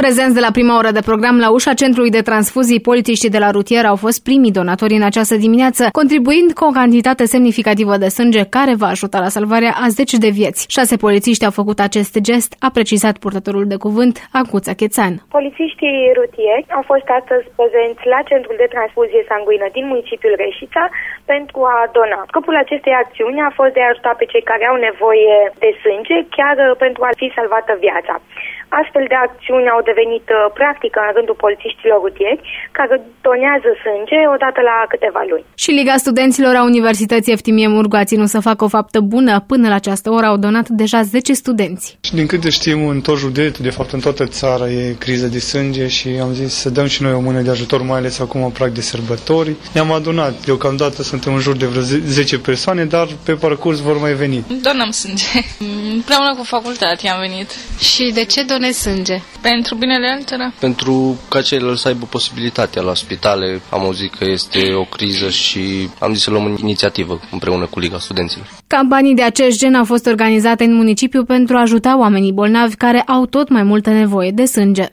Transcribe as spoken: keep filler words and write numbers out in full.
Prezenți de la prima oră de program la ușa Centrului de Transfuzii, polițiștii de la rutier au fost primii donatori în această dimineață, contribuind cu o cantitate semnificativă de sânge care va ajuta la salvarea a zeci de vieți. Șase polițiști au făcut acest gest, a precizat purtătorul de cuvânt, Acuța Chețan. Polițiștii rutieri au fost astăzi prezenți la Centrul de Transfuzie Sanguină din municipiul Reșița pentru a dona. Scopul acestei acțiuni a fost de a ajuta pe cei care au nevoie de sânge, chiar pentru a fi salvată viața. Astfel de acțiuni au devenit practică în rândul polițiștilor rutieri, care donează sânge odată la câteva luni. Și Liga Studenților a Universității Eftimie Mureș a ținut să facă o faptă bună. Până la această oră au donat deja zece studenți. Și din câte știm, în tot județul, de fapt în toată țara, e criză de sânge și am zis să dăm și noi o mână de ajutor, mai ales acum, prag de sărbători. Ne-am adunat, deocamdată suntem în jur de vreo zece persoane, dar pe parcurs vor mai veni. Donăm sânge. Împreună cu facultatea am venit. Și de ce donezi sânge? Pentru binele altora. Pentru ca ceilalți să aibă posibilitatea la spitale. Am auzit că este o criză și am zis să luăm inițiativă împreună cu Liga Studenților. Campanii de acest gen au fost organizate în municipiu pentru a ajuta oamenii bolnavi care au tot mai multă nevoie de sânge.